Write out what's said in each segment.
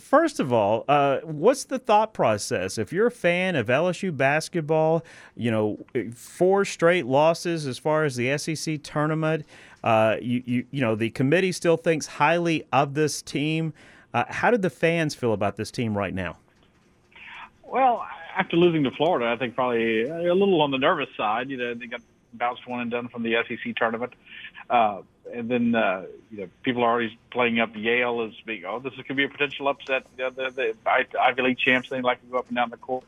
first of all, what's the thought process? If you're a fan of LSU basketball, 4 straight losses as far as the SEC tournament, the committee still thinks highly of this team. How did the fans feel about this team right now? Well, after losing to Florida, I think probably a little on the nervous side. They got bounced one and done from the SEC tournament. And then, people are already playing up Yale as being, this could be a potential upset. The Ivy League champs, they like to go up and down the court.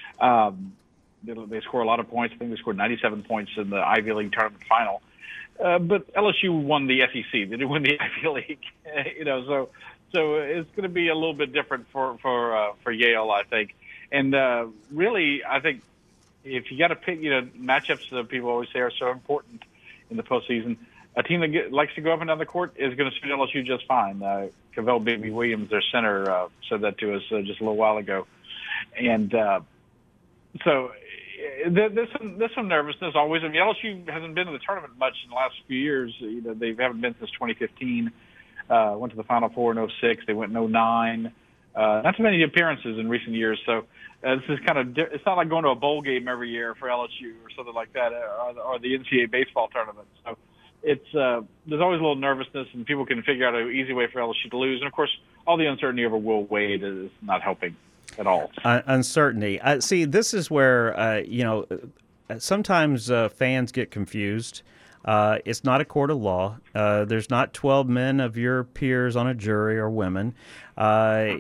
They score a lot of points. I think they scored 97 points in the Ivy League tournament final. But LSU won the SEC. They didn't win the Ivy League. So it's going to be a little bit different for Yale, I think. And really, I think if you got to pick, matchups that people always say are so important in the postseason. A team that likes to go up and down the court is going to suit LSU just fine. Cavell Baby Williams, their center, said that to us just a little while ago. And so there's some nervousness always. I mean, LSU hasn't been in the tournament much in the last few years. They haven't been since 2015. Went to the Final Four in 06. They went in 09. Not too many appearances in recent years. So this is kind of it's not like going to a bowl game every year for LSU or something like that, or the NCAA baseball tournament. So it's there's always a little nervousness, and people can figure out an easy way for LSU to lose. And of course, all the uncertainty over Will Wade is not helping at all. Uncertainty. See, this is where sometimes fans get confused. It's not a court of law. There's not 12 men of your peers on a jury or women. I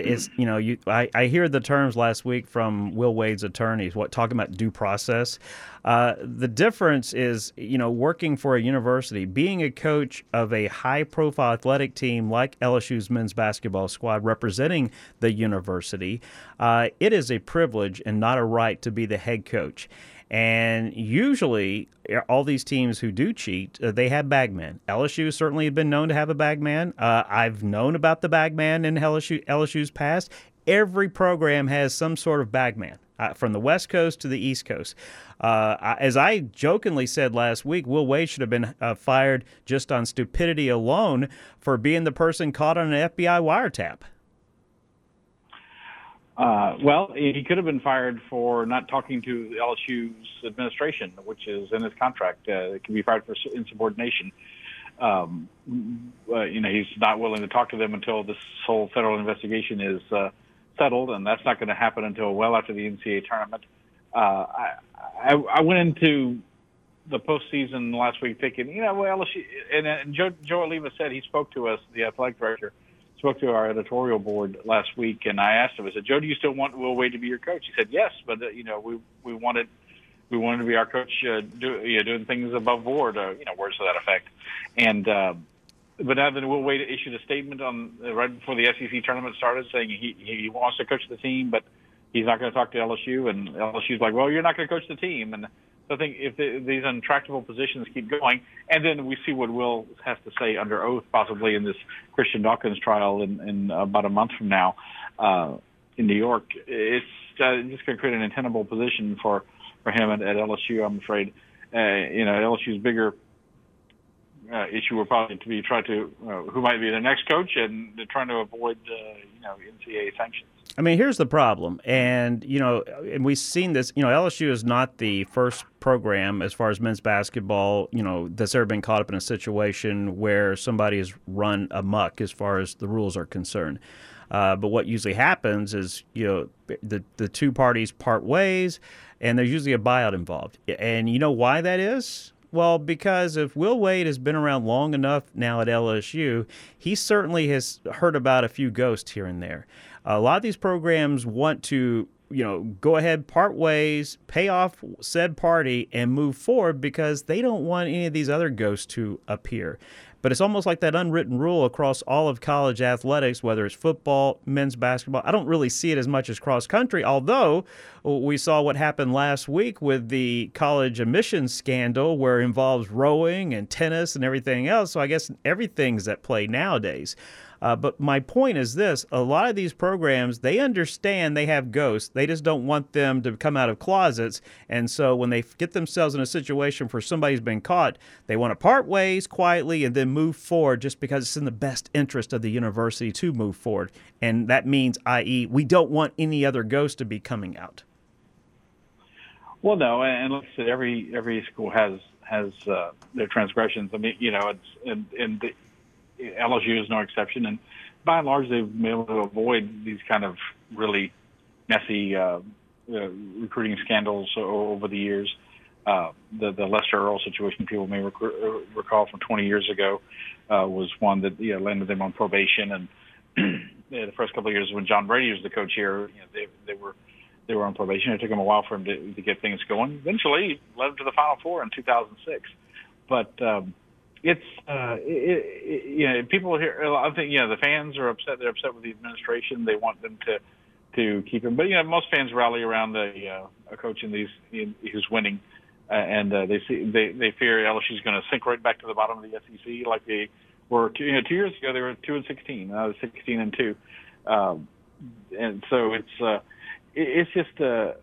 hear the terms last week from Will Wade's attorneys, talking about due process. The difference is, working for a university, being a coach of a high-profile athletic team like LSU's men's basketball squad representing the university, it is a privilege and not a right to be the head coach. And usually, all these teams who do cheat, they have bagmen. LSU certainly has been known to have a bagman. I've known about the bagman in LSU's past. Every program has some sort of bagman, from the West Coast to the East Coast. As I jokingly said last week, Will Wade should have been fired just on stupidity alone for being the person caught on an FBI wiretap. Well, he could have been fired for not talking to LSU's administration, which is in his contract. It can be fired for insubordination. He's not willing to talk to them until this whole federal investigation is settled, and that's not going to happen until well after the NCAA tournament. I went into the postseason last week thinking, LSU, and Joe Alleva said he spoke to us, the athletic director, spoke to our editorial board last week, and I asked him, I said, Joe, do you still want Will Wade to be your coach? He said, yes, but, we wanted to be our coach doing things above board, words to that effect. And but now then Will Wade issued a statement right before the SEC tournament started saying he wants to coach the team, but he's not going to talk to LSU, and LSU's like, well, you're not going to coach the team. And so I think if these intractable positions keep going, and then we see what Will has to say under oath, possibly in this Christian Dawkins trial in about a month from now in New York, it's just going to create an untenable position for him at LSU, I'm afraid. LSU's bigger issue will probably to be who might be the next coach, and they're trying to avoid NCAA sanctions. I mean, here's the problem, and and we've seen this. LSU is not the first program as far as men's basketball, that's ever been caught up in a situation where somebody has run amok as far as the rules are concerned. But what usually happens is, the two parties part ways, and there's usually a buyout involved. And you know why that is? Well, because if Will Wade has been around long enough now at LSU, he certainly has heard about a few ghosts here and there. A lot of these programs want to, go ahead, part ways, pay off said party, and move forward because they don't want any of these other ghosts to appear. But it's almost like that unwritten rule across all of college athletics, whether it's football, men's basketball. I don't really see it as much as cross country, although we saw what happened last week with the college admissions scandal where it involves rowing and tennis and everything else. So I guess everything's at play nowadays. But my point is this: a lot of these programs, they understand they have ghosts. They just don't want them to come out of closets. And so when they get themselves in a situation where somebody's been caught, they want to part ways quietly and then move forward just because it's in the best interest of the university to move forward. And that means, i.e., we don't want any other ghosts to be coming out. Well, no, and like I said, every school has their transgressions. I mean, and LSU is no exception. And by and large, they've been able to avoid these kind of really messy recruiting scandals over the years. The Lester Earl situation, people may recall from 20 years ago, was one that landed them on probation. And the first couple of years when John Brady was the coach here, they were on probation. It took them a while for him to get things going. Eventually, he led them to the Final Four in 2006. But people here, I think, the fans are upset. They're upset with the administration. They want them to keep him. But, most fans rally around a coach who's winning. And they fear LSU is going to sink right back to the bottom of the SEC like they were 2 years ago. They were 2-16, 16-2. And so it's just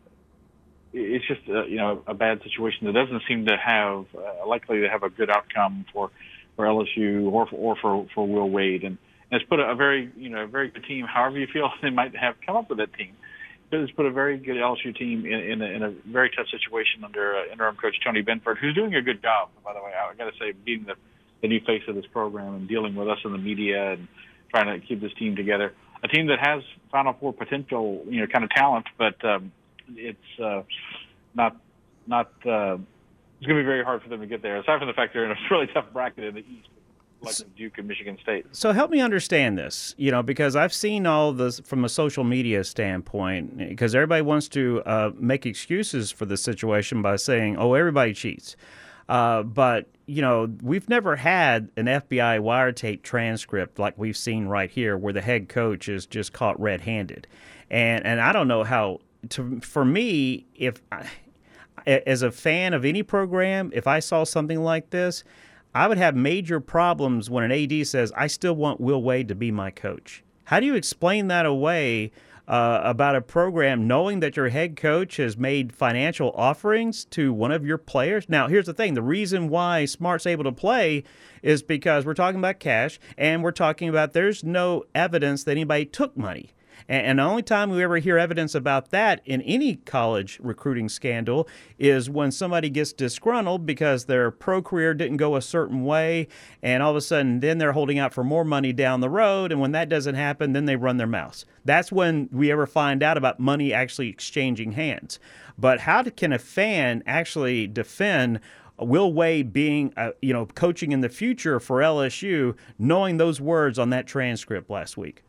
a bad situation that doesn't seem to have likely to have a good outcome for LSU or for Will Wade, and it's put a very good team. However you feel they might have come up with that team, it's put a very good LSU team in a very tough situation under interim coach Tony Benford, who's doing a good job. By the way, I got to say, being the new face of this program and dealing with us in the media and trying to keep this team together. A team that has Final Four potential, kind of talent, but it's not. It's going to be very hard for them to get there. Aside from the fact they're in a really tough bracket in the East, like Duke and Michigan State. So help me understand this, because I've seen all this from a social media standpoint. Because everybody wants to make excuses for the situation by saying, "Oh, everybody cheats." But we've never had an FBI wiretap transcript like we've seen right here, where the head coach is just caught red-handed, and I don't know how. For me, as a fan of any program, if I saw something like this, I would have major problems when an AD says, "I still want Will Wade to be my coach." How do you explain that away about a program knowing that your head coach has made financial offerings to one of your players? Now, here's the thing. The reason why Smart's able to play is because we're talking about cash, and we're talking about there's no evidence that anybody took money. And the only time we ever hear evidence about that in any college recruiting scandal is when somebody gets disgruntled because their pro career didn't go a certain way, and all of a sudden then they're holding out for more money down the road, and when that doesn't happen, then they run their mouths. That's when we ever find out about money actually exchanging hands. But how can a fan actually defend Will Wade being, coaching in the future for LSU, knowing those words on that transcript last week?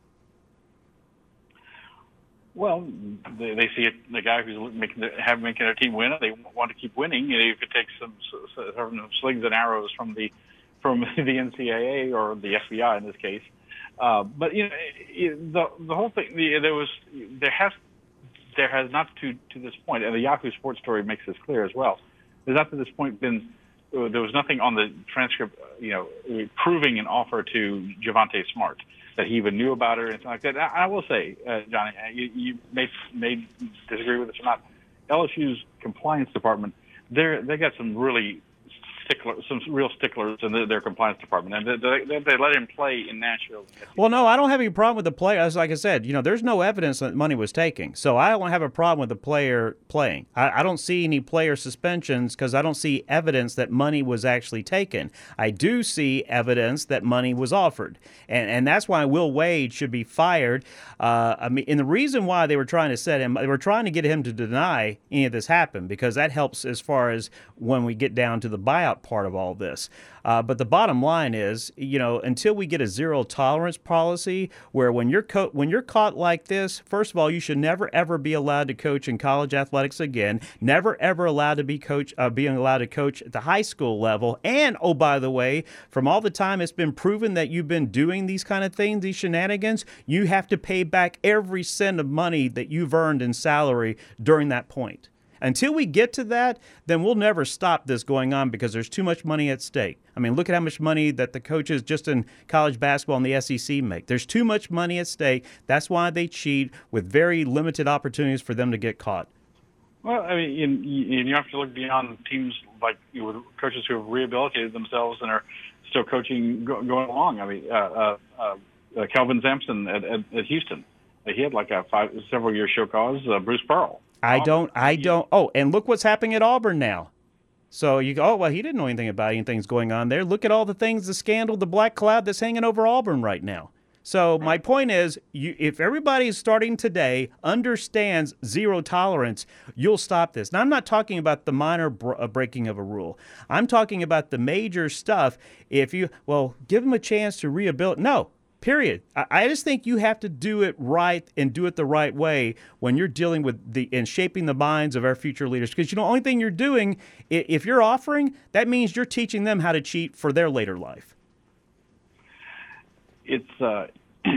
Well, they see it, the guy who's making their team win. They want to keep winning. If it takes some slings and arrows from the NCAA or the FBI in this case. But the whole thing, there has not to this point, and the Yahoo Sports story makes this clear as well. There's not to this point been there was nothing on the transcript, proving an offer to Javonte Smart, that he even knew about it or anything like that. I will say, Johnny, you may disagree with this or not. LSU's compliance department, they got some real sticklers in their compliance department, and they let him play in Nashville. Well, no, I don't have any problem with the player. Like I said, there's no evidence that money was taken, so I don't have a problem with the player playing. I don't see any player suspensions because I don't see evidence that money was actually taken. I do see evidence that money was offered, and that's why Will Wade should be fired. And the reason why they were trying to set him, they were trying to get him to deny any of this happened, because that helps as far as when we get down to the buyout part of all this. But the bottom line is, until we get a zero tolerance policy where when you're caught like this, first of all, you should never ever be allowed to coach in college athletics again. Never ever allowed to being allowed to coach at the high school level. And oh, by the way, from all the time it's been proven that you've been doing these kind of things, these shenanigans, you have to pay back every cent of money that you've earned in salary during that point. Until we get to that, then we'll never stop this going on because there's too much money at stake. I mean, look at how much money that the coaches just in college basketball and the SEC make. There's too much money at stake. That's why they cheat with very limited opportunities for them to get caught. Well, I mean, you have to look beyond teams like with coaches who have rehabilitated themselves and are still coaching going along. I mean, Kelvin Sampson at Houston, he had like a several year show cause. Bruce Pearl. I don't. Oh, and look what's happening at Auburn now. So you go, oh, well, he didn't know anything about anything's going on there. Look at all the things, the scandal, the black cloud that's hanging over Auburn right now. So my point is, if everybody starting today understands zero tolerance, you'll stop this. Now, I'm not talking about the minor breaking of a rule. I'm talking about the major stuff. If you, well, give them a chance to rehabilitate. No, period. I just think you have to do it right and do it the right way when you're dealing with and shaping the minds of our future leaders. Because, the only thing you're doing, if you're offering, that means you're teaching them how to cheat for their later life. It's let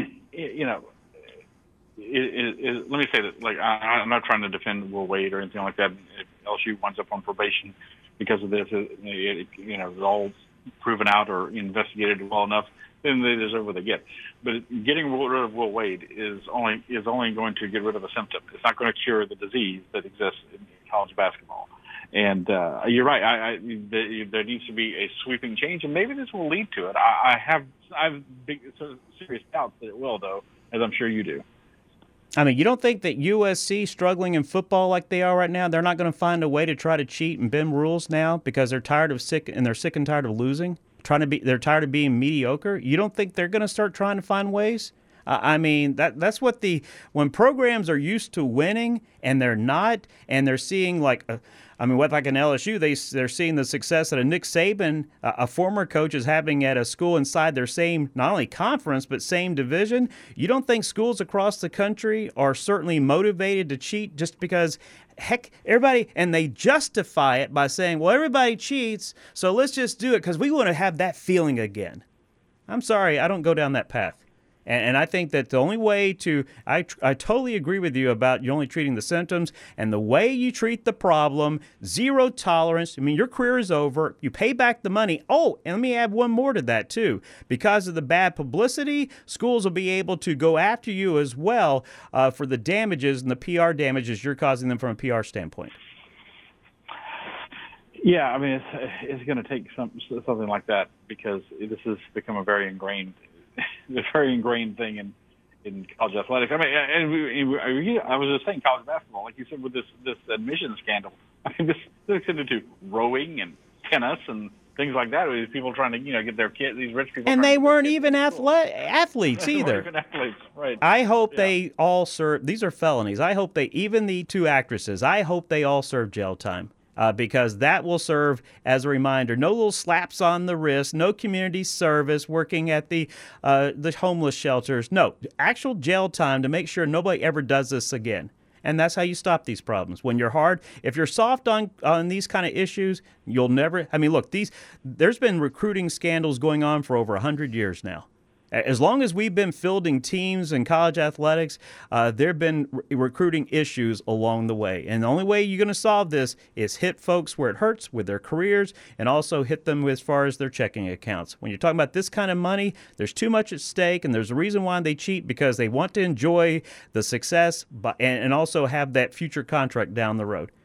me say that, like, I'm not trying to defend Will Wade or anything like that. If LSU winds up on probation because of this, it's all proven out or investigated well enough, then they deserve what they get. But getting rid of Will Wade is only going to get rid of a symptom. It's not going to cure the disease that exists in college basketball. And you're right. There needs to be a sweeping change, and maybe this will lead to it. I have big, serious doubts that it will, though, as I'm sure you do. I mean, you don't think that USC struggling in football like they are right now, they're not going to find a way to try to cheat and bend rules now because they're sick and tired of losing? They're tired of being mediocre. You don't think they're going to start trying to find ways? I mean, that's what when programs are used to winning and they're not, and they're seeing like an LSU, they're seeing the success that a Nick Saban, a former coach, is having at a school inside their same, not only conference, but same division. You don't think schools across the country are certainly motivated to cheat just because, heck, everybody, and they justify it by saying, well, everybody cheats, so let's just do it because we want to have that feeling again. I'm sorry, I don't go down that path. And I think that the only way I totally agree with you about you only treating the symptoms, and the way you treat the problem, zero tolerance. I mean, your career is over. You pay back the money. Oh, and let me add one more to that, too. Because of the bad publicity, schools will be able to go after you as well for the damages and the PR damages you're causing them from a PR standpoint. Yeah, I mean, it's going to take something like that because this has become a very ingrained thing in college athletics. I mean, I was just saying college basketball, like you said, with this admission scandal. I mean, this extended to rowing and tennis and things like that. With people trying to, get their kids, these rich people. And they weren't even athletes either. They weren't even athletes, right? I hope they all serve. These are felonies. I hope even the two actresses, I hope they all serve jail time. Because that will serve as a reminder. No little slaps on the wrist, no community service, working at the homeless shelters. No, actual jail time to make sure nobody ever does this again. And that's how you stop these problems. When you're hard, if you're soft on these kind of issues, you'll never. I mean, look, there's been recruiting scandals going on for over 100 years now. As long as we've been fielding teams in college athletics, there have been recruiting issues along the way. And the only way you're going to solve this is hit folks where it hurts with their careers and also hit them as far as their checking accounts. When you're talking about this kind of money, there's too much at stake, and there's a reason why they cheat, because they want to enjoy the success and also have that future contract down the road.